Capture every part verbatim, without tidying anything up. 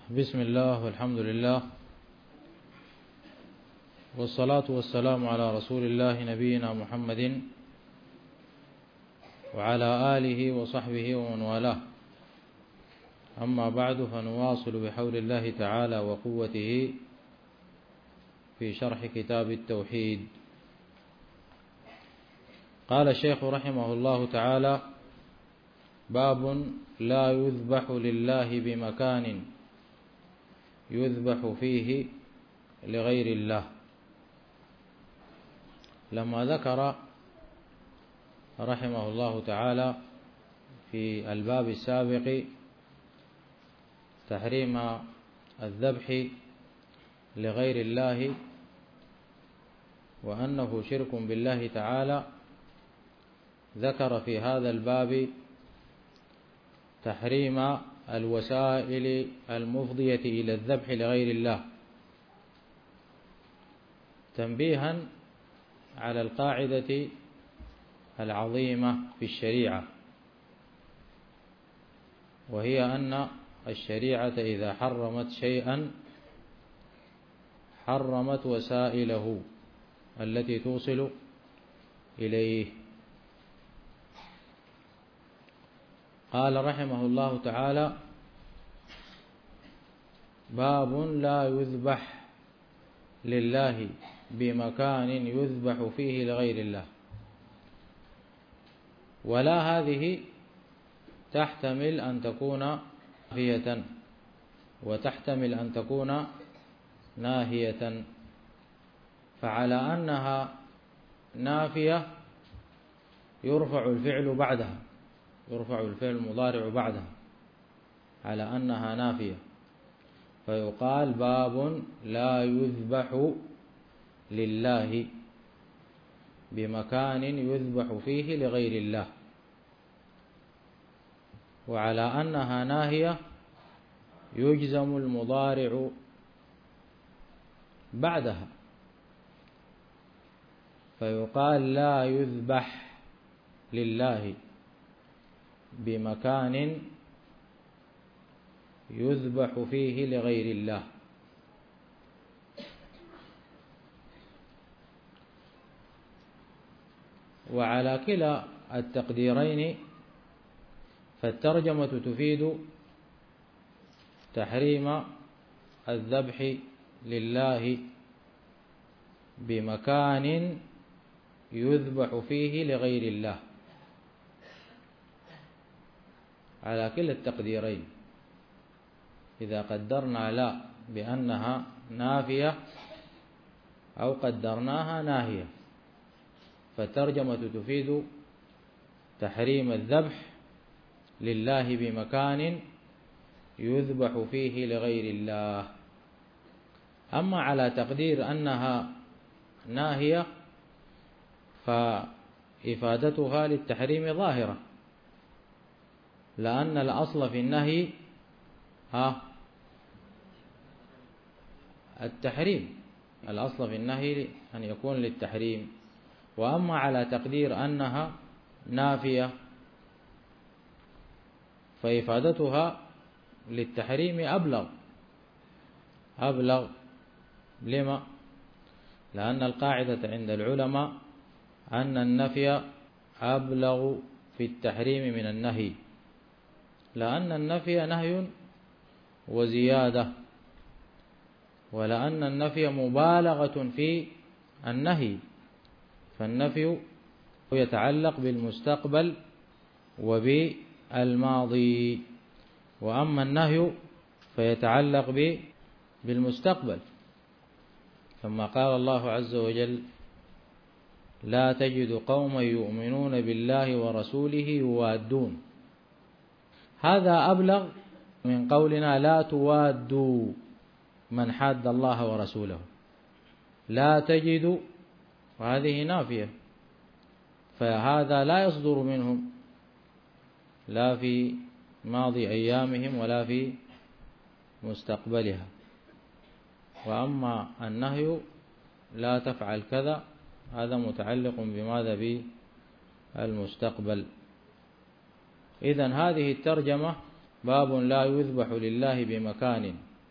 بسم الله والحمد لله والصلاة والسلام على رسول الله نبينا محمد وعلى آله وصحبه ومن والاه. أما بعد، فنواصل بحول الله تعالى وقوته في شرح كتاب التوحيد. قال الشيخ رحمه الله تعالى: باب لا يذبح لله بمكان يذبح فيه لغير الله. لما ذكر رحمه الله تعالى في الباب السابق تحريم الذبح لغير الله وأنه شرك بالله تعالى، ذكر في هذا الباب تحريم الوسائل المفضية إلى الذبح لغير الله، تنبيها على القاعدة العظيمة في الشريعة، وهي أن الشريعة إذا حرمت شيئا حرمت وسائله التي توصل إليه. قال رحمه الله تعالى: باب لا يذبح لله بمكان يذبح فيه لغير الله. ولا هذه تحتمل أن تكون نافية وتحتمل أن تكون ناهية، فعلى أنها نافية يرفع الفعل بعدها، يرفع الفعل المضارع بعدها على أنها نافية، فيقال باب لا يذبح لله بمكان يذبح فيه لغير الله. وعلى أنها ناهية يجزم المضارع بعدها، فيقال لا يذبح لله بمكان يذبح فيه لغير الله. وعلى كلا التقديرين فالترجمة تفيد تحريم الذبح لله بمكان يذبح فيه لغير الله، على كلا التقديرين. إذا قدرنا لا بأنها نافية أو قدرناها ناهية، فالترجمة تفيد تحريم الذبح لله بمكان يذبح فيه لغير الله. أما على تقدير أنها ناهية فإفادتها للتحريم ظاهرة، لأن الأصل في النهي ها التحريم، الأصل في النهي أن يكون للتحريم. وأما على تقدير أنها نافية فإفادتها للتحريم أبلغ أبلغ لما؟ لأن القاعدة عند العلماء أن النفي أبلغ في التحريم من النهي، لأن النفي نهي وزيادة، ولأن النفي مبالغة في النهي، فالنفي يتعلق بالمستقبل وبالماضي، وأما النهي فيتعلق بالمستقبل، كما قال الله عز وجل: لا تجد قوما يؤمنون بالله ورسوله يوادون. هذا أبلغ من قولنا لا توادوا من حاد الله ورسوله. لا تجد، وهذه نافية، فهذا لا يصدر منهم لا في ماضي أيامهم ولا في مستقبلها. وأما النهي لا تفعل كذا، هذا متعلق بماذا؟ بالمستقبل. إذن هذه الترجمة باب لا يذبح لله بمكان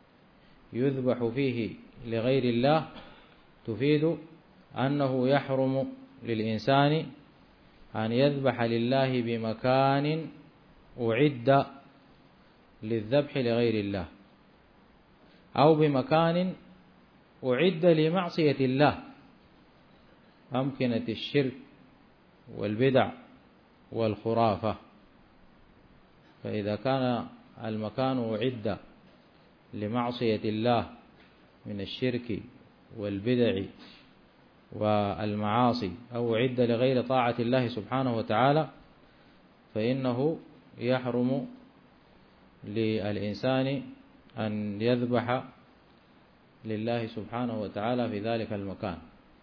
يذبح فيه لغير الله تفيد أنه يحرم للإنسان أن يذبح لله بمكان أعد للذبح لغير الله، أو بمكان أعد لمعصية الله، أمكنة الشرك والبدع والخرافة. فإذا كان المكان أعد لمعصية الله من الشرك والبدع والمعاصي، أو أعد لغير طاعة الله سبحانه وتعالى، فإنه يحرم للإنسان أن يذبح لله سبحانه وتعالى في ذلك المكان.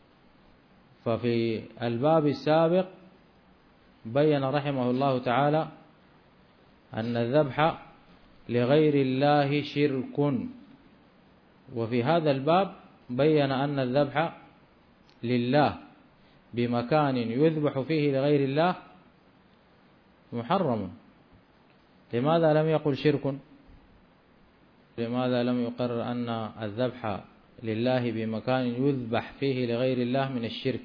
ففي الباب السابق بين رحمه الله تعالى أن الذبح لغير الله شرك، وفي هذا الباب بين أن الذبح لله بمكان يذبح فيه لغير الله محرم. لماذا لم يقل شرك؟ لماذا لم يقرر أن الذبح لله بمكان يذبح فيه لغير الله من الشرك؟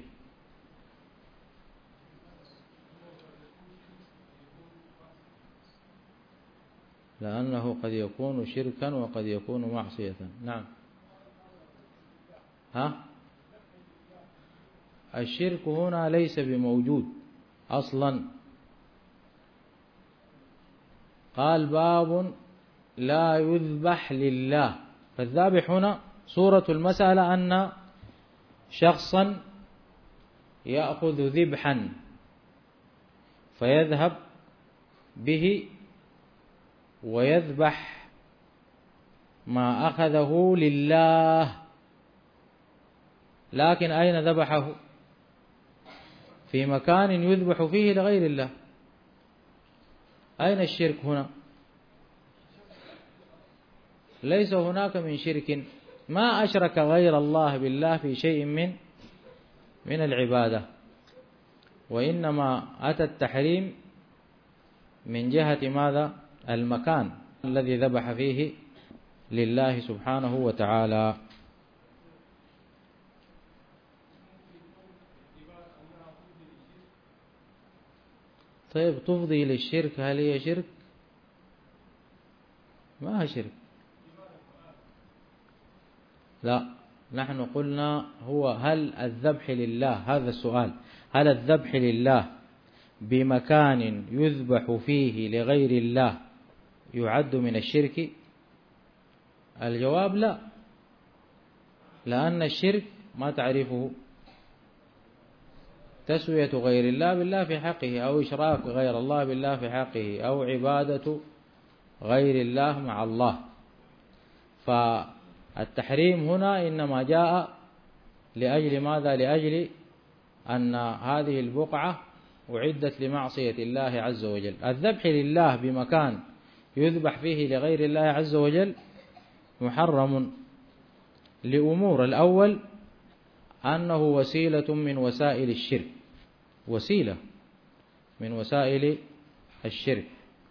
لأنه قد يكون شركا وقد يكون معصية. نعم. ها؟ الشرك هنا ليس بموجود أصلا. قال باب لا يذبح لله، فالذابح هنا صورة المسألة أن شخصا يأخذ ذبحا فيذهب به ويذبح ما أخذه لله، لكن أين ذبحه؟ في مكان يذبح فيه لغير الله. أين الشرك هنا؟ ليس هناك من شرك، ما أشرك غير الله بالله في شيء من من العبادة، وإنما أتى التحريم من جهة ماذا؟ المكان الذي ذبح فيه لله سبحانه وتعالى. طيب تفضي للشرك، هل هي شرك؟ ما هي شرك. لا، نحن قلنا هو هل الذبح لله، هذا السؤال، هل الذبح لله بمكان يذبح فيه لغير الله يعد من الشرك؟ الجواب لا، لأن الشرك ما تعرفه تسوية غير الله بالله في حقه، أو إشراك غير الله بالله في حقه، أو عبادة غير الله مع الله. فالتحريم هنا إنما جاء لأجل ماذا؟ لأجل أن هذه البقعة أعدت لمعصية الله عز وجل. الذبح لله بمكان يذبح فيه لغير الله عز وجل محرم لأمور. الأول أنه وسيلة من وسائل الشرك، وسيلة من وسائل الشرك.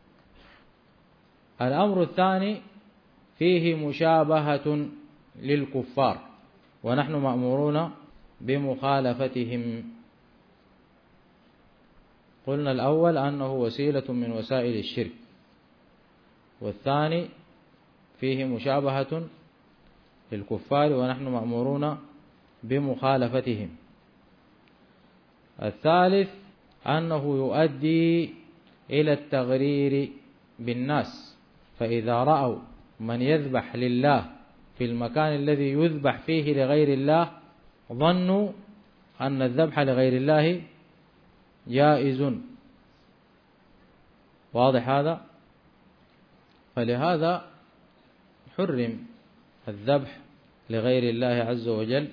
الأمر الثاني فيه مشابهة للكفار، ونحن مأمورون بمخالفتهم. قلنا الأول أنه وسيلة من وسائل الشرك، والثاني فيه مشابهة للكفار ونحن مأمورون بمخالفتهم. الثالث أنه يؤدي إلى التغرير بالناس، فإذا رأوا من يذبح لله في المكان الذي يذبح فيه لغير الله ظنوا أن الذبح لغير الله جائز. واضح هذا؟ فلهذا حرم الذبح لغير الله عز وجل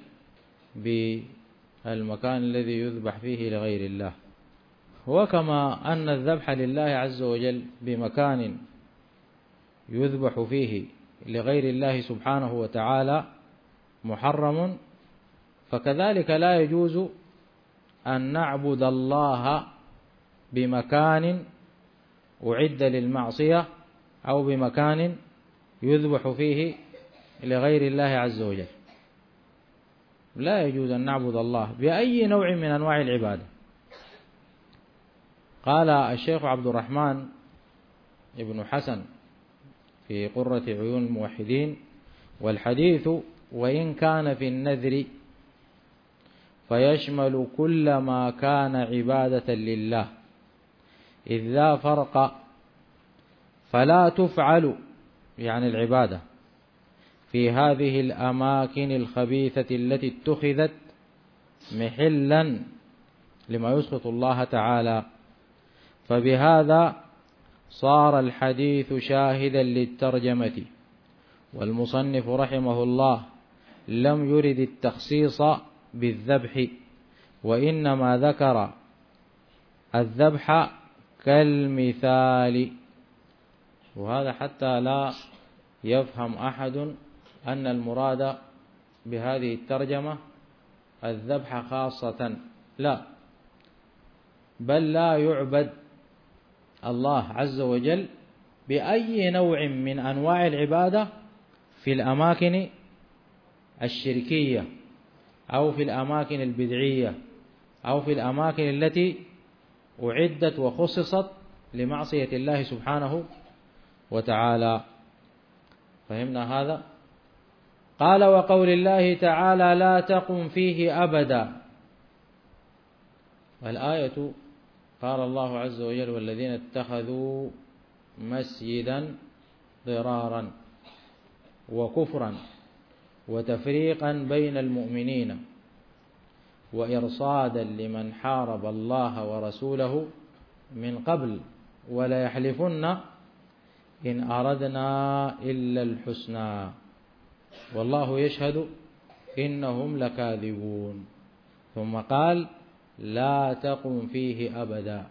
بالمكان الذي يذبح فيه لغير الله. وكما أن الذبح لله عز وجل بمكان يذبح فيه لغير الله سبحانه وتعالى محرم، فكذلك لا يجوز أن نعبد الله بمكان أعد للمعصية أو بمكان يذبح فيه لغير الله عز وجل. لا يجوز أن نعبد الله بأي نوع من أنواع العبادة. قال الشيخ عبد الرحمن ابن حسن في قرة عيون الموحدين: والحديث وإن كان في النذر فيشمل كل ما كان عبادة لله، إذ لا فرق، فلا تفعل يعني العبادة في هذه الأماكن الخبيثة التي اتخذت محلا لما يسخط الله تعالى. فبهذا صار الحديث شاهدا للترجمة، والمصنف رحمه الله لم يرد التخصيص بالذبح، وإنما ذكر الذبح كالمثال. وهذا حتى لا يفهم أحد أن المراد بهذه الترجمة الذبح خاصة، لا، بل لا يعبد الله عز وجل بأي نوع من أنواع العبادة في الأماكن الشركية أو في الأماكن البدعية أو في الأماكن التي أعدت وخصصت لمعصية الله سبحانه وتعالى. فهمنا هذا؟ قال: وقول الله تعالى: لا تقم فيه أبدا. والآية قال الله عز وجل: والذين اتخذوا مسجدا ضرارا وكفرا وتفريقا بين المؤمنين وإرصادا لمن حارب الله ورسوله من قبل ولا يحلفن إن أردنا إلا الحسنى والله يشهد إنهم لكاذبون. ثم قال: لا تقم فيه أبدا.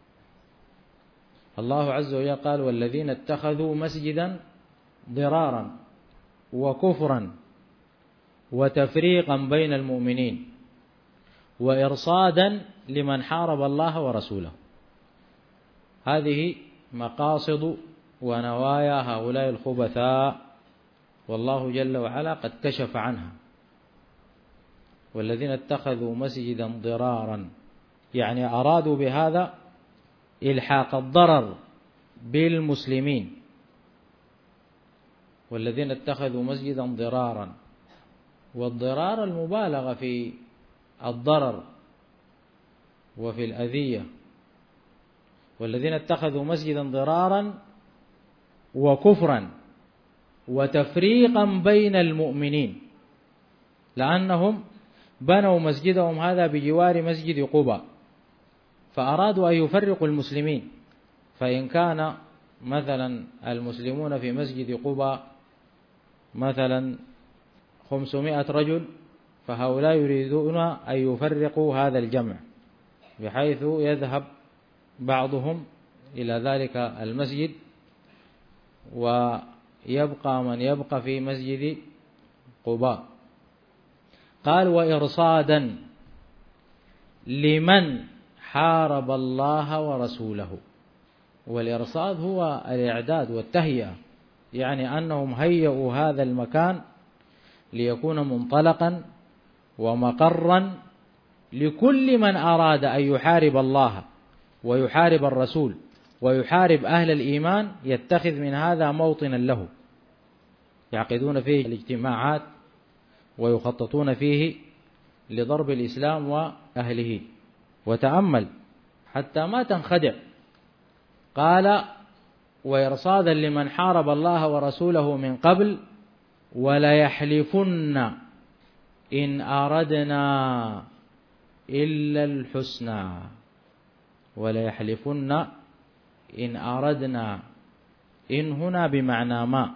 الله عز وجل قال: والذين اتخذوا مسجدا ضرارا وكفرا وتفريقا بين المؤمنين وإرصادا لمن حارب الله ورسوله. هذه مقاصد ونوايا هؤلاء الخبثاء، والله جل وعلا قد كشف عنها. والذين اتخذوا مسجدا ضرارا يعني أرادوا بهذا إلحاق الضرر بالمسلمين. والذين اتخذوا مسجدا ضرارا، والضرار المبالغة في الضرر وفي الأذية. والذين اتخذوا مسجدا ضرارا وكفرا وتفريقا بين المؤمنين، لأنهم بنوا مسجدهم هذا بجوار مسجد قباء، فأرادوا أن يفرقوا المسلمين. فإن كان مثلا المسلمون في مسجد قباء مثلا خمسمائة رجل، فهؤلاء يريدون أن يفرقوا هذا الجمع، بحيث يذهب بعضهم إلى ذلك المسجد ويبقى من يبقى في مسجد قباء. قال: وإرصادا لمن حارب الله ورسوله. والإرصاد هو الإعداد والتهيئة، يعني أنهم هيئوا هذا المكان ليكون منطلقا ومقرا لكل من أراد أن يحارب الله ويحارب الرسول ويحارب أهل الإيمان، يتخذ من هذا موطنا له، يعقدون فيه الاجتماعات ويخططون فيه لضرب الإسلام وأهله. وتأمل حتى ما تنخدع، قال: وإرصادا لمن حارب الله ورسوله من قبل ولا يحلفن إن أردنا إلا الحسنى. ولا يحلفن إن أردنا، إن هنا بمعنى ما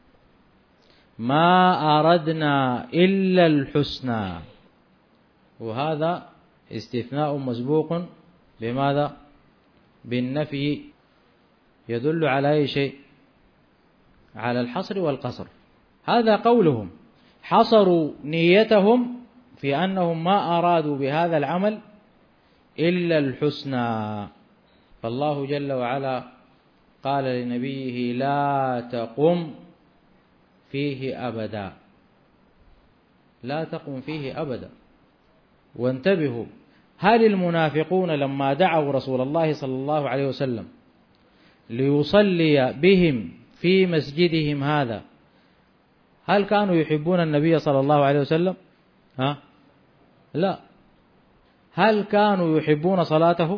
ما أردنا إلا الحسنى، وهذا استثناء مسبوق بماذا؟ بالنفي، يدل على أي شيء؟ على الحصر والقصر. هذا قولهم، حصروا نيتهم في أنهم ما أرادوا بهذا العمل إلا الحسنى. فالله جل وعلا قال لنبيه: لا تقم فيه أبدا، لا تقم فيه أبدا. وانتبهوا، هل المنافقون لما دعوا رسول الله صلى الله عليه وسلم ليصلي بهم في مسجدهم هذا، هل كانوا يحبون النبي صلى الله عليه وسلم؟ ها؟ لا. هل كانوا يحبون صلاته؟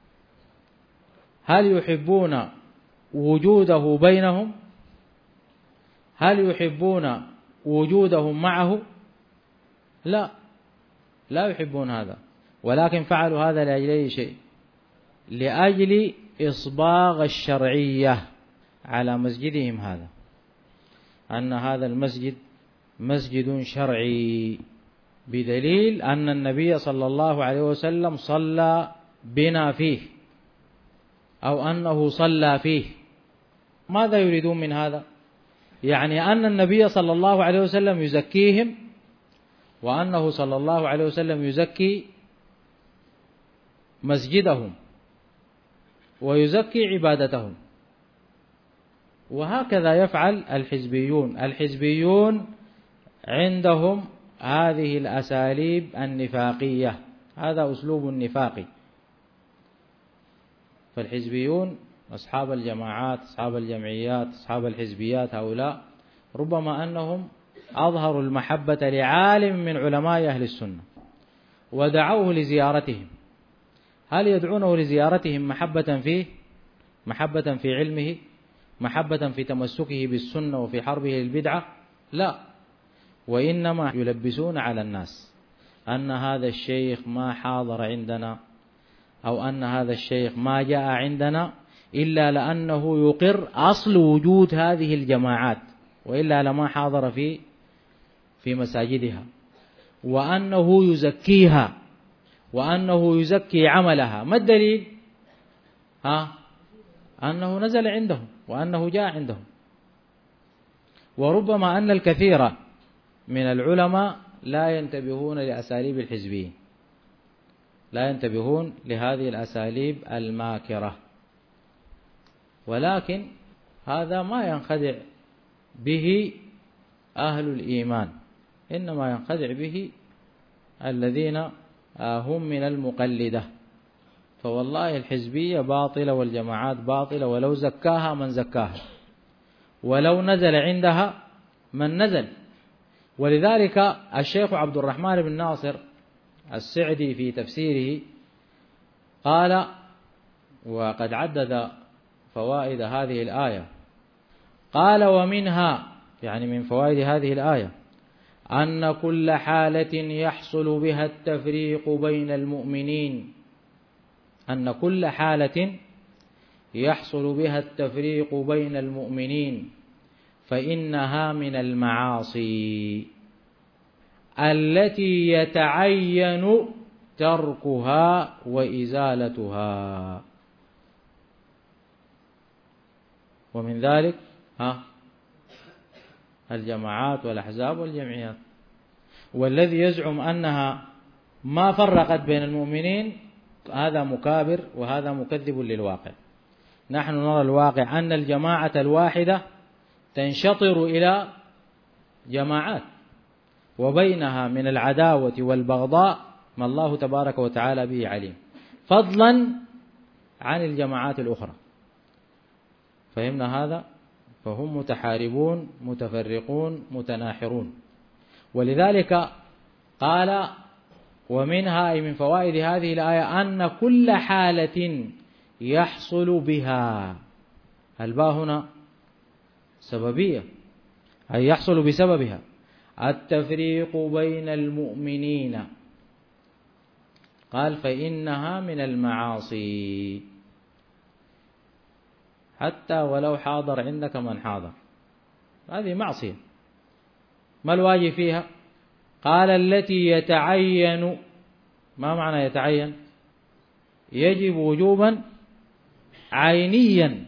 هل يحبون وجوده بينهم؟ هل يحبون وجودهم معه؟ لا، لا يحبون هذا، ولكن فعلوا هذا لأجل أي شيء؟ لأجل إصباغ الشرعية على مسجدهم هذا، أن هذا المسجد مسجد شرعي، بدليل أن النبي صلى الله عليه وسلم صلى بنا فيه أو أنه صلى فيه. ماذا يريدون من هذا؟ يعني أن النبي صلى الله عليه وسلم يزكيهم، وأنه صلى الله عليه وسلم يزكي مسجدهم ويزكي عبادتهم. وهكذا يفعل الحزبيون. الحزبيون عندهم هذه الأساليب النفاقية، هذا أسلوب النفاق. فالحزبيون أصحاب الجماعات، أصحاب الجمعيات، أصحاب الحزبيات، هؤلاء ربما أنهم أظهروا المحبة لعالم من علماء أهل السنة ودعوه لزيارتهم. هل يدعونه لزيارتهم محبة فيه، محبة في علمه، محبة في تمسكه بالسنة وفي حربه للبدعة؟ لا، وإنما يلبسون على الناس أن هذا الشيخ ما حاضر عندنا، أو أن هذا الشيخ ما جاء عندنا إلا لأنه يقر أصل وجود هذه الجماعات، وإلا لما حاضر في في مساجدها، وأنه يزكيها، وأنه يزكي عملها. ما الدليل؟ ها؟ أنه نزل عندهم وأنه جاء عندهم. وربما أن الكثير من العلماء لا ينتبهون لأساليب الحزبيين، لا ينتبهون لهذه الأساليب الماكرة، ولكن هذا ما ينخدع به أهل الإيمان، إنما ينخدع به الذين هم من المقلدة. فوالله الحزبية باطلة والجماعات باطلة، ولو زكاها من زكاها، ولو نزل عندها من نزل. ولذلك الشيخ عبد الرحمن بن ناصر السعدي في تفسيره قال، وقد عدد فوائد هذه الآية، قال: ومنها، يعني من فوائد هذه الآية، أن كل حالة يحصل بها التفريق بين المؤمنين، أن كل حالة يحصل بها التفريق بين المؤمنين فإنها من المعاصي التي يتعين تركها وإزالتها. ومن ذلك ها الجماعات والأحزاب والجمعيات. والذي يزعم أنها ما فرقت بين المؤمنين هذا مكابر، وهذا مكذب للواقع. نحن نرى الواقع أن الجماعة الواحدة تنشطر إلى جماعات، وبينها من العداوة والبغضاء ما الله تبارك وتعالى به عليم، فضلا عن الجماعات الأخرى. فهمنا هذا؟ فهم متحاربون متفرقون متناحرون. ولذلك قال: ومنها، أي من فوائد هذه الآية، أن كل حالة يحصل بها، الباء هنا سببية، أي يحصل بسببها التفريق بين المؤمنين، قال: فإنها من المعاصي، حتى ولو حاضر عندك من حاضر، هذه معصية. ما الواجب فيها؟ قال: التي يتعين. ما معنى يتعين؟ يجب وجوبا عينيا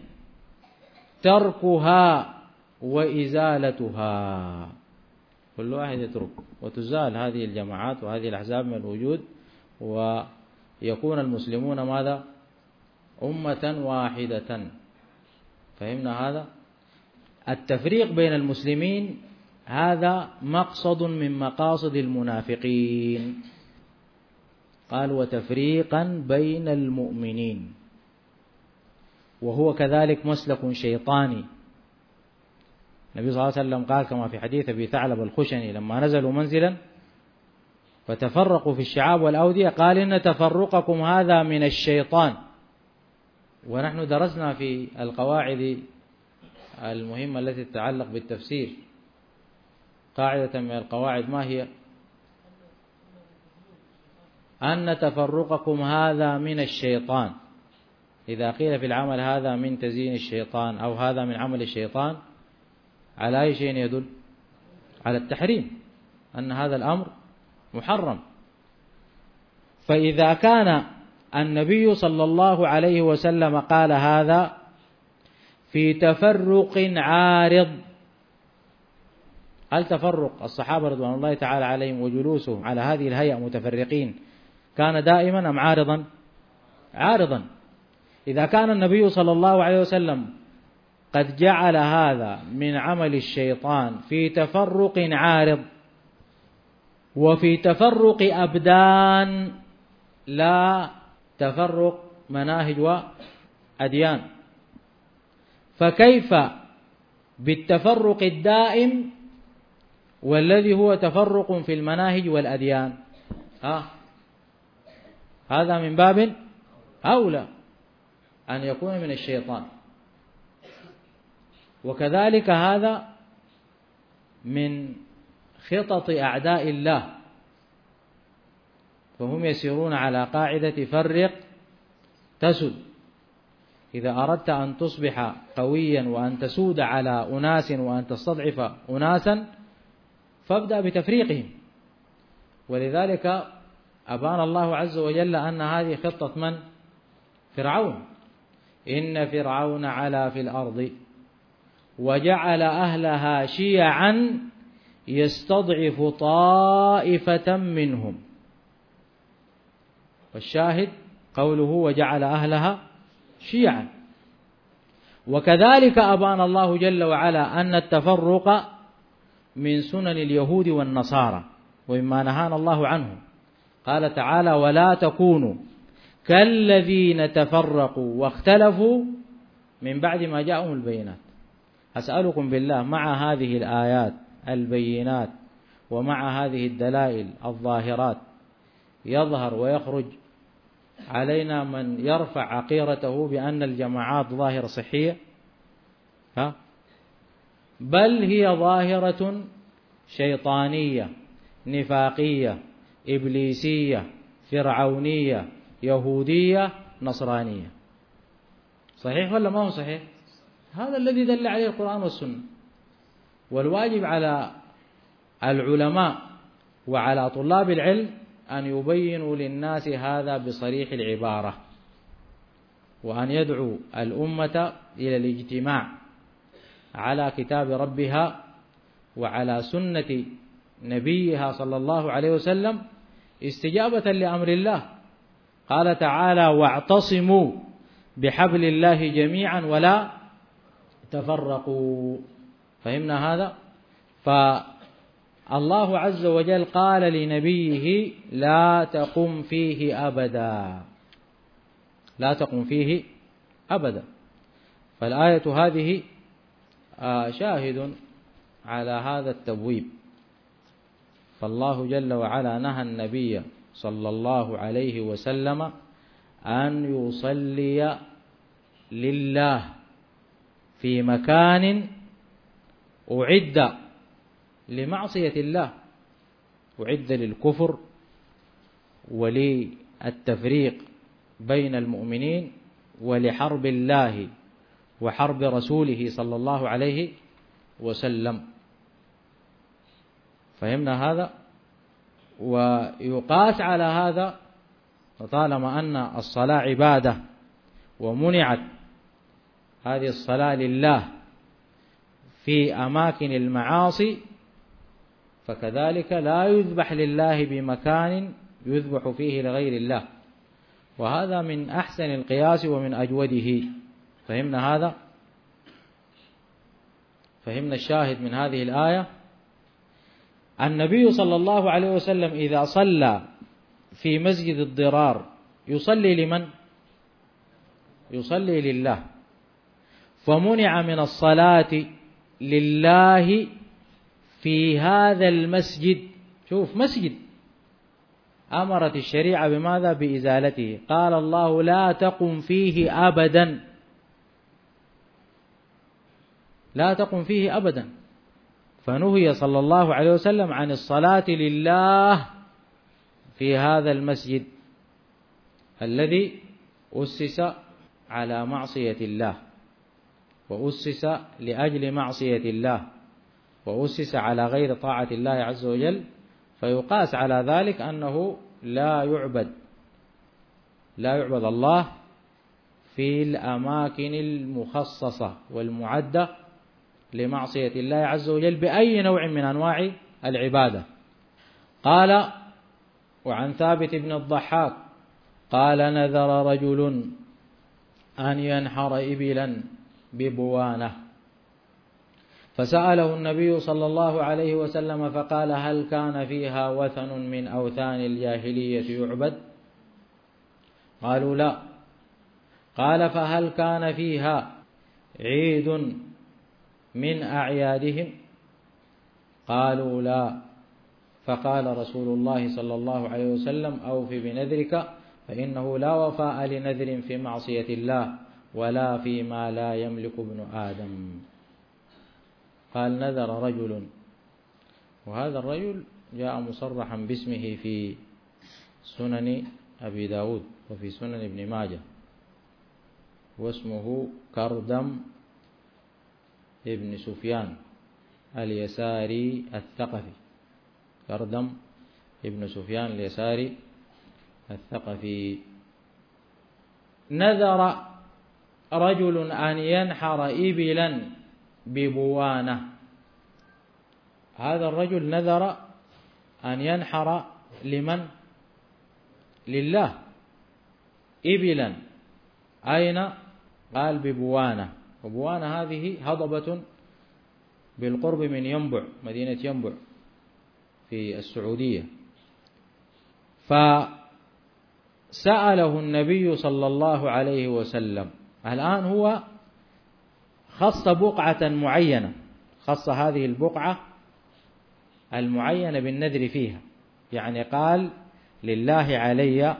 تركها وإزالتها، كل واحد يترك وتزال هذه الجماعات وهذه الأحزاب من الوجود، ويكون المسلمون ماذا؟ أمة واحدة. فهمنا هذا؟ التفريق بين المسلمين هذا مقصد من مقاصد المنافقين. قال وتفريقا بين المؤمنين، وهو كذلك مسلك شيطاني. النبي صلى الله عليه وسلم قال كما في حديث أبي ثعلب الخشني لما نزلوا منزلا فتفرقوا في الشعاب والأودية قال إن تفرقكم هذا من الشيطان. ونحن درسنا في القواعد المهمة التي تتعلق بالتفسير قاعدة من القواعد، ما هي؟ أن تفرقكم هذا من الشيطان. إذا قيل في العمل هذا من تزيين الشيطان أو هذا من عمل الشيطان، على أي شيء يدل؟ على التحريم، أن هذا الأمر محرم. فإذا كان النبي صلى الله عليه وسلم قال هذا في تفرق عارض، هل تفرق الصحابة رضوان الله تعالى عليهم وجلوسهم على هذه الهيئة متفرقين كان دائما أم عارضا؟ عارضا. إذا كان النبي صلى الله عليه وسلم قد جعل هذا من عمل الشيطان في تفرق عارض وفي تفرق أبدان لا تفرق مناهج وأديان، فكيف بالتفرق الدائم والذي هو تفرق في المناهج والأديان؟ ها هذا من باب أولى أن يكون من الشيطان. وكذلك هذا من خطط أعداء الله، فهم يسيرون على قاعدة فرق تسد. إذا أردت أن تصبح قويا وأن تسود على أناس وأن تستضعف أناسا فابدأ بتفريقهم. ولذلك أبان الله عز وجل أن هذه خطة من؟ فرعون. إن فرعون علا في الأرض وجعل أهلها شيعا يستضعف طائفة منهم. والشاهد قوله وجعل أهلها شيعا. وكذلك أبان الله جل وعلا أن التفرق من سنن اليهود والنصارى ومما نهانا الله عنه. قال تعالى ولا تكونوا كالذين تفرقوا واختلفوا من بعد ما جاءهم البينات. أسألكم بالله مع هذه الآيات البينات ومع هذه الدلائل الظاهرات يظهر ويخرج علينا من يرفع عقيرته بأن الجماعات ظاهرة صحية؟ ها؟ بل هي ظاهرة شيطانية نفاقية إبليسية فرعونية يهودية نصرانية. صحيح ولا ما هو صحيح؟ هذا الذي دل عليه القرآن والسنة. والواجب على العلماء وعلى طلاب العلم أن يبينوا للناس هذا بصريح العبارة، وأن يدعو الأمة إلى الاجتماع على كتاب ربها وعلى سنة نبيها صلى الله عليه وسلم استجابة لأمر الله. قال تعالى واعتصموا بحبل الله جميعا ولا تفرقوا. فهمنا هذا؟ فالله عز وجل قال لنبيه لا تقم فيه أبدا، لا تقم فيه أبدا. فالآية هذه شاهد على هذا التبويب. فالله جل وعلا نهى النبي صلى الله عليه وسلم أن يصلي لله في مكان أعد لمعصية الله، أعد للكفر وللتفريق بين المؤمنين ولحرب الله وحرب رسوله صلى الله عليه وسلم. فهمنا هذا؟ ويقاس على هذا طالما أن الصلاة عبادة ومنعت هذه الصلاة لله في أماكن المعاصي، فكذلك لا يذبح لله بمكان يذبح فيه لغير الله، وهذا من أحسن القياس ومن أجوده. فهمنا هذا؟ فهمنا الشاهد من هذه الآية النبي صلى الله عليه وسلم إذا صلى في مسجد الضرار يصلي لمن؟ يصلي لله، فمنع من الصلاة لله في هذا المسجد. شوف، مسجد أمرت الشريعة بماذا؟ بإزالته. قال الله لا تقم فيه أبدا، لا تقم فيه أبدا، فنهي صلى الله عليه وسلم عن الصلاة لله في هذا المسجد الذي أسس على معصية الله، وأسس لأجل معصية الله، وأسس على غير طاعة الله عز وجل، فيقاس على ذلك أنه لا يعبد لا يعبد الله في الأماكن المخصصة والمعدة لمعصية الله عز وجل بأي نوع من أنواع العبادة. قال: وعن ثابت بن الضحاك قال: نذر رجل أن ينحر إبلا ببوانة، فسأله النبي صلى الله عليه وسلم فقال: هل كان فيها وثن من أوثان الجاهلية يعبد؟ قالوا: لا. قال: فهل كان فيها عيد من أعيادهم؟ قالوا: لا. فقال رسول الله صلى الله عليه وسلم: أوف بنذرك، فإنه لا وفاء لنذر في معصية الله ولا فيما لا يملك ابن آدم. قال: نذر رجل، وهذا الرجل جاء مصرحا باسمه في سنن أبي داود وفي سنن ابن ماجه، واسمه كردم ابن سفيان اليساري الثقفي. كردم ابن سفيان اليساري الثقفي. نذر رجل أن ينحر إبلا ببوانة. هذا الرجل نذر أن ينحر لمن؟ لله، إبلا. أين؟ قال: ببوانة. وبوانة هذه هضبة بالقرب من ينبع، مدينة ينبع في السعودية. فسأله النبي صلى الله عليه وسلم. الآن هو خص بقعة معينة، خص هذه البقعة المعينة بالنذر فيها، يعني قال: لله علي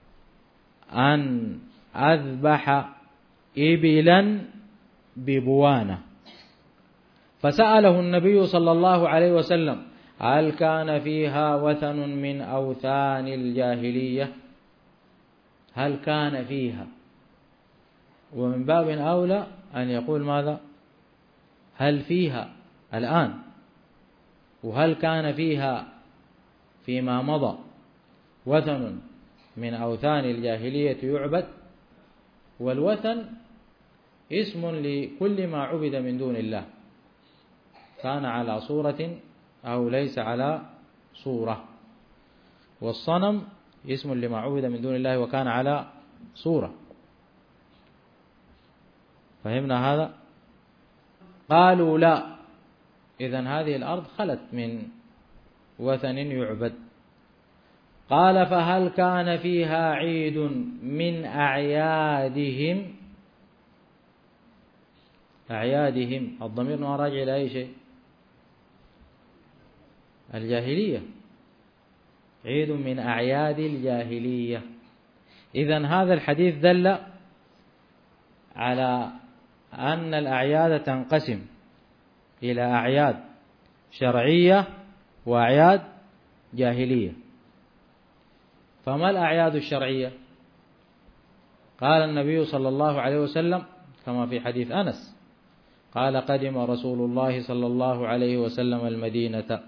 أن أذبح إبلا ببوانة. فسأله النبي صلى الله عليه وسلم: هل كان فيها وثن من أوثان الجاهلية؟ هل كان فيها؟ ومن باب أولى أن يقول ماذا؟ هل فيها الآن، وهل كان فيها فيما مضى وثن من أوثان الجاهلية يعبد؟ والوثن اسم لكل ما عبد من دون الله، كان على صورة أو ليس على صورة. والصنم اسم لما عبد من دون الله وكان على صورة. فهمنا هذا؟ قالوا: لا. إذن هذه الأرض خلت من وثن يعبد. قال: فهل كان فيها عيد من أعيادهم؟ أعيادهم الضمير راجع إلى أي شيء؟ الجاهلية، عيد من أعياد الجاهلية. إذن هذا الحديث دل على أن الأعياد تنقسم إلى أعياد شرعية وأعياد جاهلية. فما الأعياد الشرعية؟ قال النبي صلى الله عليه وسلم كما في حديث أنس قال: قدم رسول الله صلى الله عليه وسلم المدينة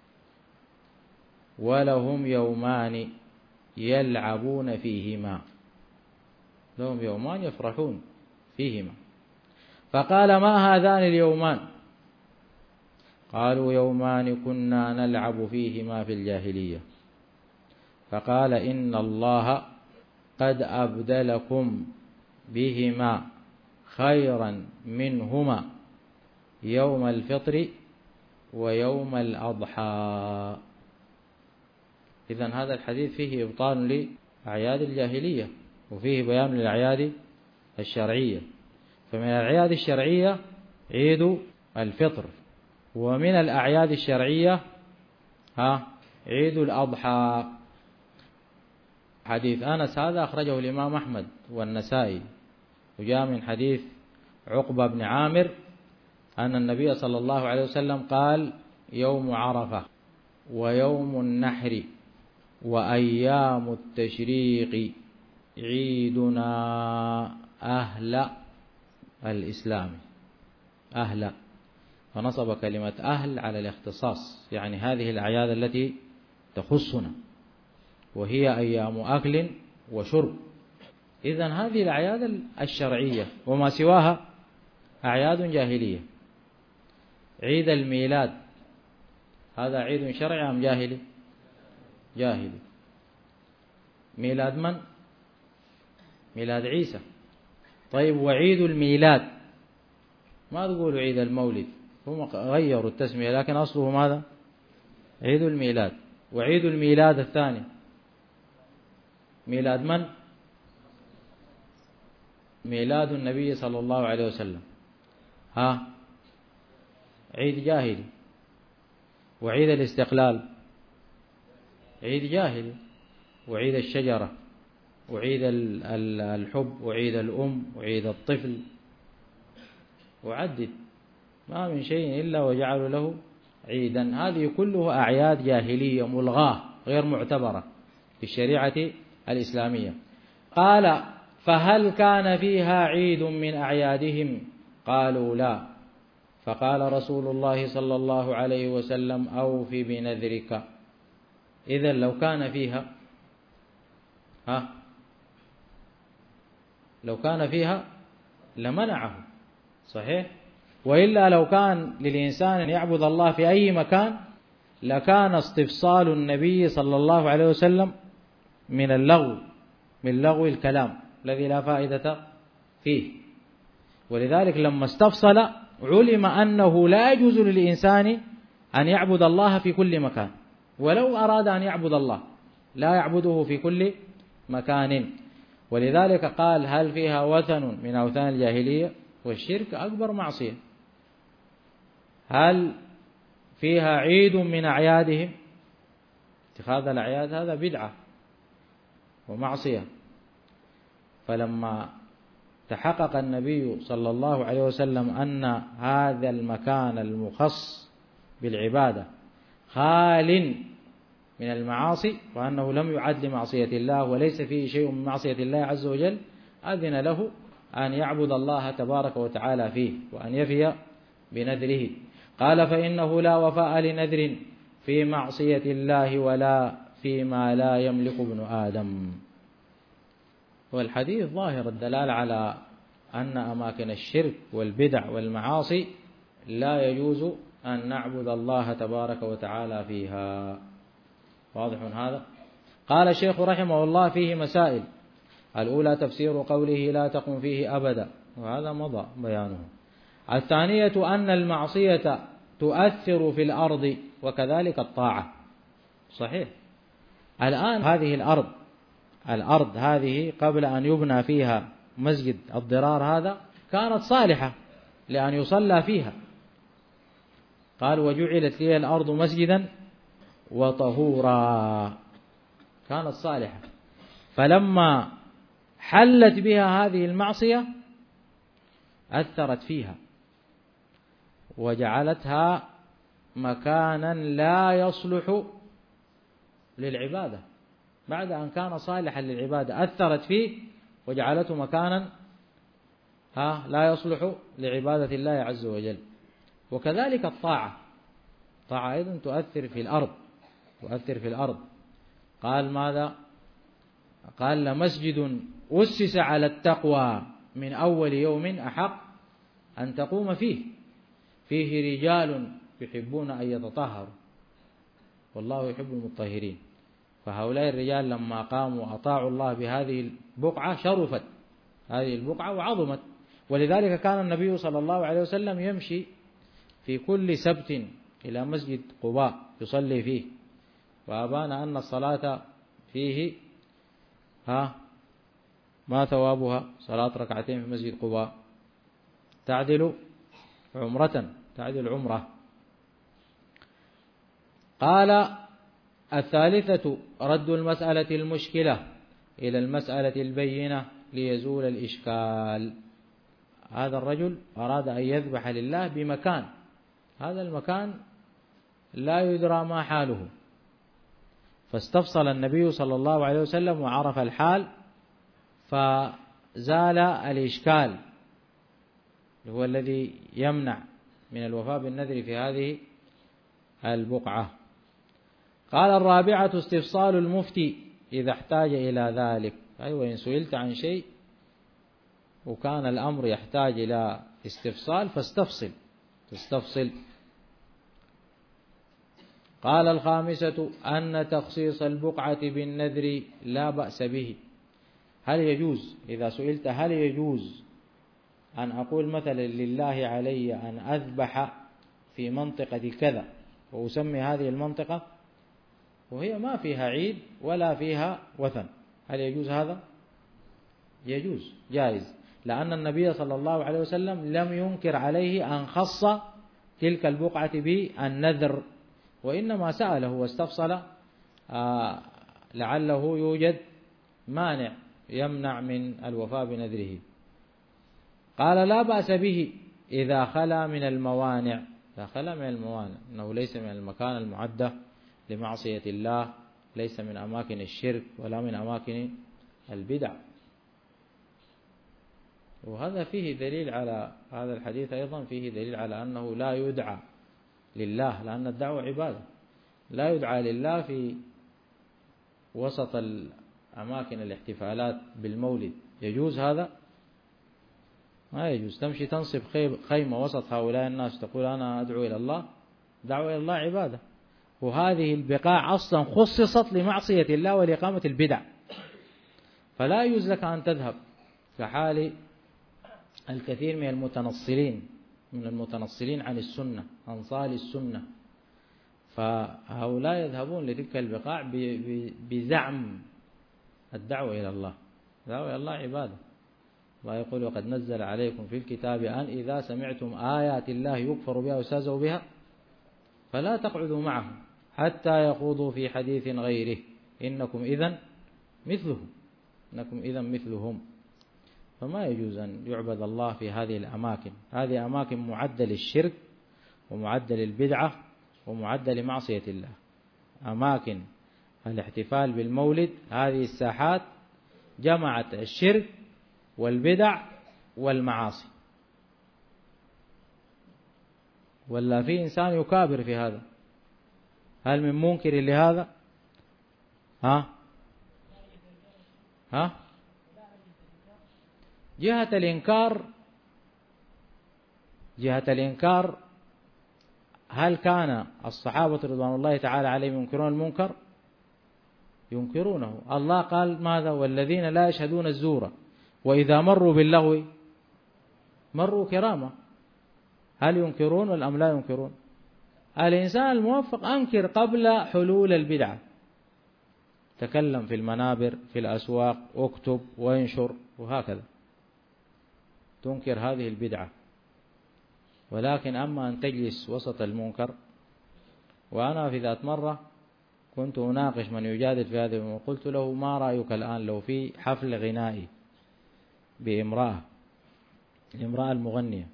ولهم يومان يلعبون فيهما، لهم يومان يفرحون فيهما. فقال: ما هذان اليومان؟ قالوا: يومان كنا نلعب فيهما في الجاهلية. فقال: إن الله قد أبدلكم بهما خيرا منهما يوم الفطر ويوم الأضحى. إذن هذا الحديث فيه إبطال لأعياد الجاهلية وفيه بيان للأعياد الشرعية. فمن الأعياد الشرعية عيد الفطر، ومن الأعياد الشرعية ها عيد الأضحى. حديث أنس هذا أخرجه الإمام أحمد والنسائي، وجاء من حديث عقبة بن عامر أن النبي صلى الله عليه وسلم قال: يوم عرفة ويوم النحر وأيام التشريق عيدنا أهل الإسلام. أهل، فنصب كلمة أهل على الاختصاص، يعني هذه الأعياد التي تخصنا، وهي أيام أكل وشرب. إذن هذه الأعياد الشرعية، وما سواها أعياد جاهلية. عيد الميلاد هذا عيد شرعي أم جاهلي؟ جاهلي. ميلاد من؟ ميلاد عيسى. طيب، وعيد الميلاد ما تقولوا عيد المولد، هم غيروا التسمية، لكن أصله ماذا؟ عيد الميلاد. وعيد الميلاد الثاني ميلاد من؟ ميلاد النبي صلى الله عليه وسلم. ها، عيد جاهلي. وعيد الاستقلال عيد جاهلي. وعيد الشجرة، وعيد الحب، وعيد الأم، وعيد الطفل، وعدد، ما من شيء إلا وجعلوا له عيدا. هذه كلها أعياد جاهلية ملغاة غير معتبرة في الشريعة الإسلامية. قال: فهل كان فيها عيد من أعيادهم؟ قالوا: لا. فقال رسول الله صلى الله عليه وسلم: أوف بنذرك. إذن لو كان فيها ها لو كان فيها لمنعه، صحيح؟ وإلا لو كان للإنسان أن يعبد الله في أي مكان لكان استفصال النبي صلى الله عليه وسلم من اللغو، من لغو الكلام الذي لا فائدة فيه. ولذلك لما استفصل علم أنه لا يجوز للإنسان أن يعبد الله في كل مكان، ولو أراد أن يعبد الله لا يعبده في كل مكان. ولذلك قال: هل فيها وثن من أوثان الجاهلية؟ والشرك أكبر معصية. هل فيها عيد من أعيادهم؟ اتخاذ الأعياد هذا بدعة ومعصية. فلما تحقق النبي صلى الله عليه وسلم أن هذا المكان المخص بالعبادة خال من المعاصي، وأنه لم يعد لمعصية الله وليس فيه شيء من معصية الله عز وجل، أذن له أن يعبد الله تبارك وتعالى فيه وأن يفي بنذره. قال: فإنه لا وفاء لنذر في معصية الله ولا فيما لا يملك ابن آدم. والحديث ظاهر الدلالة على أن أماكن الشرك والبدع والمعاصي لا يجوز أن نعبد الله تبارك وتعالى فيها. واضح هذا؟ قال الشيخ رحمه الله: فيه مسائل. الأولى تفسير قوله لا تقم فيه أبدا، وهذا مضى بيانه. الثانية أن المعصية تؤثر في الأرض وكذلك الطاعة. صحيح. الآن هذه الأرض الأرض هذه قبل أن يبنى فيها مسجد الضرار هذا كانت صالحة لأن يصلى فيها. قال: وجعلت لي الأرض مسجدا وطهورا. كانت صالحة، فلما حلت بها هذه المعصية أثرت فيها وجعلتها مكانا لا يصلح للعبادة. بعد أن كان صالحا للعبادة أثرت فيه وجعلته مكانا ها لا يصلح لعبادة الله عز وجل. وكذلك الطاعة، الطاعة أيضا تؤثر في الأرض تؤثر في الأرض. قال ماذا؟ قال: لمسجد أسس على التقوى من أول يوم أحق أن تقوم فيه فيه رجال يحبون أن يتطهروا والله يحب المطهرين. فهؤلاء الرجال لما قاموا أطاعوا الله بهذه البقعة شرفت هذه البقعة وعظمت. ولذلك كان النبي صلى الله عليه وسلم يمشي في كل سبت إلى مسجد قباء يصلي فيه، وأبان أن الصلاة فيه ها ما ثوابها؟ صلاة ركعتين في مسجد قباء تعدل عمرة، تعدل عمرة. قال الثالثة رد المسألة المشكلة إلى المسألة البينة ليزول الإشكال. هذا الرجل أراد أن يذبح لله بمكان، هذا المكان لا يدرى ما حاله، فاستفصل النبي صلى الله عليه وسلم وعرف الحال فزال الإشكال هو الذي يمنع من الوفاء بالنذر في هذه البقعة. قال الرابعة استفصال المفتي إذا احتاج إلى ذلك، أيوة إن سئلت عن شيء وكان الأمر يحتاج إلى استفصال فاستفصل تستفصل. قال الخامسة أن تخصيص البقعة بالنذر لا بأس به. هل يجوز إذا سئلت هل يجوز أن أقول مثلا لله علي أن أذبح في منطقة كذا وأسمي هذه المنطقة وهي ما فيها عيد ولا فيها وثن، هل يجوز هذا؟ يجوز جائز، لأن النبي صلى الله عليه وسلم لم ينكر عليه أن خص تلك البقعة بالنذر، وإنما سأله واستفصل آه لعله يوجد مانع يمنع من الوفاء بنذره. قال لا بأس به إذا خلا من الموانع، إذا خلا من الموانع إنه ليس من المكان المعدة لمعصية الله، ليس من أماكن الشرك ولا من أماكن البدع. وهذا فيه دليل على هذا الحديث، أيضا فيه دليل على أنه لا يدعى لله، لأن الدعوة عبادة، لا يدعى لله في وسط الأماكن الاحتفالات بالمولد. يجوز هذا؟ ما يجوز. تمشي تنصب خيمة وسط هؤلاء الناس تقول أنا أدعو إلى الله، دعوة إلى الله عبادة، وهذه البقاع أصلا خصصت لمعصية الله ولإقامة البدع، فلا يجوز لك أن تذهب كحال الكثير من المتنصلين من المتنصلين عن السنة أنصار السنة، فهؤلاء يذهبون لتلك البقاع بزعم الدعوة إلى الله. الدعوة إلى الله عبادة. الله يقول وقد نزل عليكم في الكتاب أن إذا سمعتم آيات الله يكفر بها ويستهزأ بها فلا تقعدوا معهم حتى يخوضوا في حديث غيره إنكم إذن مثلهم إنكم إذن مثلهم. فما يجوز أن يعبد الله في هذه الأماكن، هذه أماكن معدة للشرك ومعدة للبدعة ومعدة لمعصية الله. أماكن الاحتفال بالمولد هذه الساحات جمعت الشرك والبدع والمعاصي، ولا في إنسان يكابر في هذا؟ هل من منكر لهذا؟ ها ها جهة الإنكار جهة الإنكار هل كان الصحابة رضوان الله تعالى عليهم ينكرون المنكر؟ ينكرونه. الله قال ماذا؟ والذين لا يشهدون الزور وإذا مروا باللغو مروا كرامة. هل ينكرون أم لا ينكرون؟ الإنسان الموفق أنكر قبل حلول البدعة، تكلم في المنابر في الأسواق اكتب وانشر وهكذا، تنكر هذه البدعة. ولكن أما أن تجلس وسط المنكر، وأنا في ذات مرة كنت أناقش من يجادل في هذا وقلت له ما رأيك الآن لو في حفل غنائي بامرأة الامرأة المغنية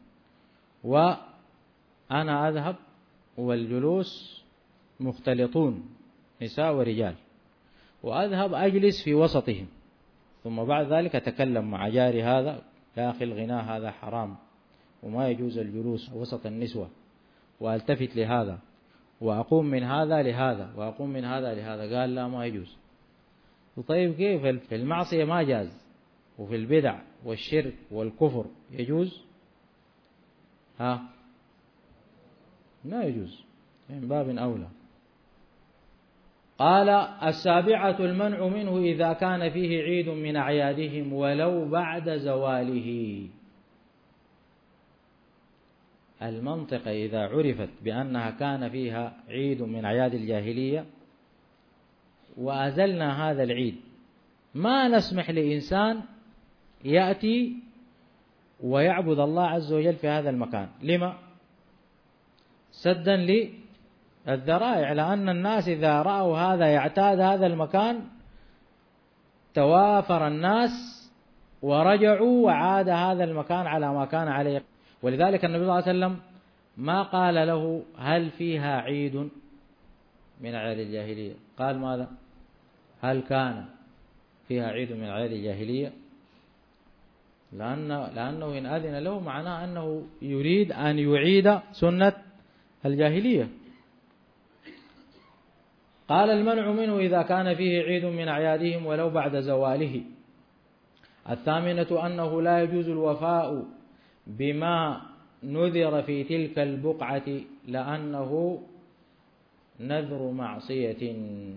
وأنا أذهب والجلوس مختلطون نساء ورجال وأذهب أجلس في وسطهم ثم بعد ذلك أتكلم مع جاري هذا يا أخي الغناء هذا حرام وما يجوز الجلوس وسط النسوة، وألتفت لهذا وأقوم من هذا لهذا وأقوم من هذا لهذا، قال لا ما يجوز. طيب كيف في المعصية ما جاز وفي البدع والشرك والكفر يجوز؟ ها ما يجوز من باب أولى. قال السابعة المنع منه إذا كان فيه عيد من أعيادهم ولو بعد زواله. المنطقة إذا عرفت بأنها كان فيها عيد من أعياد الجاهلية وأزلنا هذا العيد، ما نسمح لإنسان يأتي ويعبد الله عز وجل في هذا المكان. لما؟ سدا للذرائع، لأن الناس إذا رأوا هذا يعتاد هذا المكان توافر الناس ورجعوا وعاد هذا المكان على ما كان عليه. ولذلك النبي صلى الله عليه وسلم ما قال له هل فيها عيد من أعياد الجاهلية، قال ماذا؟ هل كان فيها عيد من أعياد الجاهلية؟ لأن لأنه إن أذن له معناه أنه يريد أن يعيد سنة الجاهلية. قال المنع منه إذا كان فيه عيد من أعيادهم ولو بعد زواله. الثامنة أنه لا يجوز الوفاء بما نذر في تلك البقعة لأنه نذر معصية.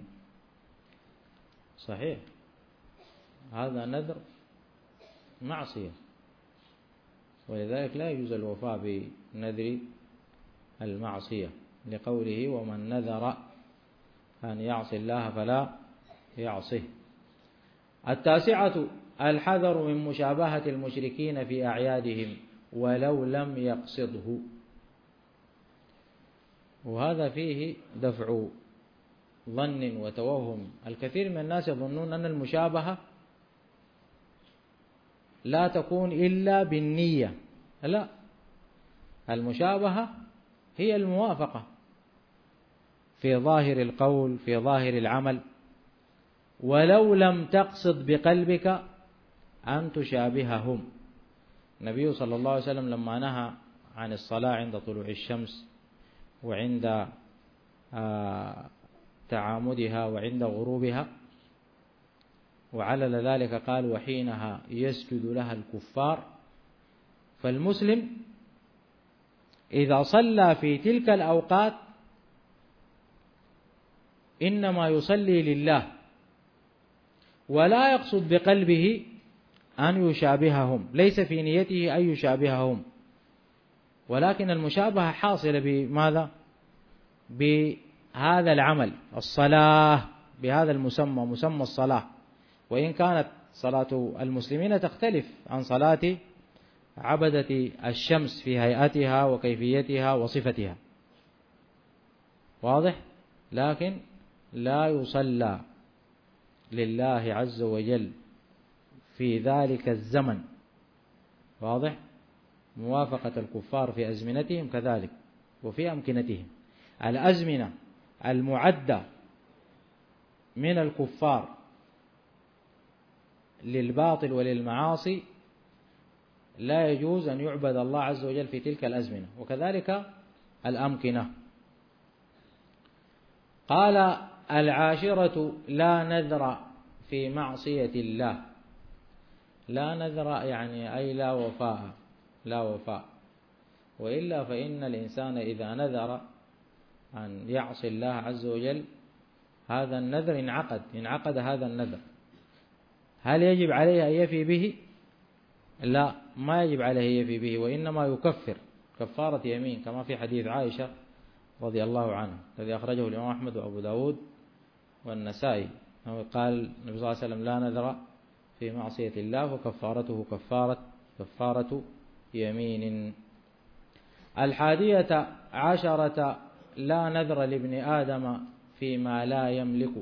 صحيح، هذا نذر معصية، ولذلك لا يجوز الوفاء بنذر المعصية لقوله ومن نذر أن يعصي الله فلا يعصيه. التاسعة الحذر من مشابهة المشركين في أعيادهم ولو لم يقصده، وهذا فيه دفع ظن وتوهم. الكثير من الناس يظنون أن المشابهة لا تكون إلا بالنية، لا، المشابهة هي الموافقة في ظاهر القول في ظاهر العمل، ولو لم تقصد بقلبك أن تشابههم. النبي صلى الله عليه وسلم لما نهى عن الصلاة عند طلوع الشمس وعند تعامدها وعند غروبها وعلل ذلك قال وحينها يسجد لها الكفار. فالمسلم إذا صلى في تلك الأوقات إنما يصلي لله ولا يقصد بقلبه أن يشابههم، ليس في نيته أن يشابههم، ولكن المشابهة حاصلة بماذا؟ بهذا العمل، الصلاة بهذا المسمى، مسمى الصلاة، وإن كانت صلاة المسلمين تختلف عن صلاة عبدة الشمس في هيئتها وكيفيتها وصفتها، واضح؟ لكن لا يصلى لله عز وجل في ذلك الزمن، واضح؟ موافقة الكفار في أزمنتهم كذلك وفي أمكنتهم. الأزمنة المعدة من الكفار للباطل وللمعاصي لا يجوز أن يعبد الله عز وجل في تلك الأزمنة، وكذلك الأمكنة. قال العاشرة لا نذر في معصية الله. لا نذر يعني أي لا وفاء، لا وفاء، وإلا فإن الإنسان إذا نذر أن يعصي الله عز وجل هذا النذر انعقد انعقد هذا النذر. هل يجب عليه أن يفي به؟ لا، ما يجب عليه يفي به، وإنما يكفر كفارة يمين كما في حديث عائشة رضي الله عنها الذي أخرجه الإمام أحمد وأبو داود والنسائي، قال النبي صلى الله عليه وسلم لا نذر في معصية الله وكفارته كفارة كفارة يمين. الحادية عشرة لا نذر لابن آدم فيما لا يملك.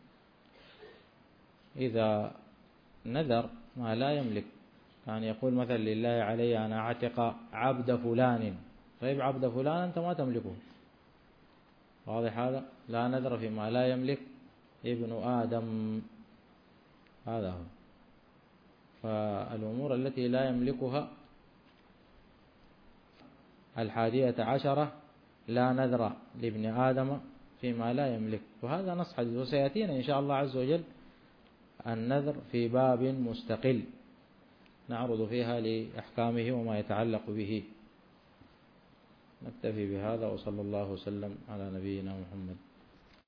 إذا نذر ما لا يملك، يعني يقول مثلا لله علي أن أعتق عبد فلان، طيب عبد فلان أنت ما تملكه، واضح هذا؟ لا نذر فيما لا يملك ابن آدم، هذا هو. فالأمور التي لا يملكها. الحادية عشرة لا نذر لابن آدم فيما لا يملك، وهذا نص حديث، وسيأتينا إن شاء الله عز وجل النذر في باب مستقل نعرض فيها لأحكامه وما يتعلق به. نكتفي بهذا، وصلى الله وسلم على نبينا محمد.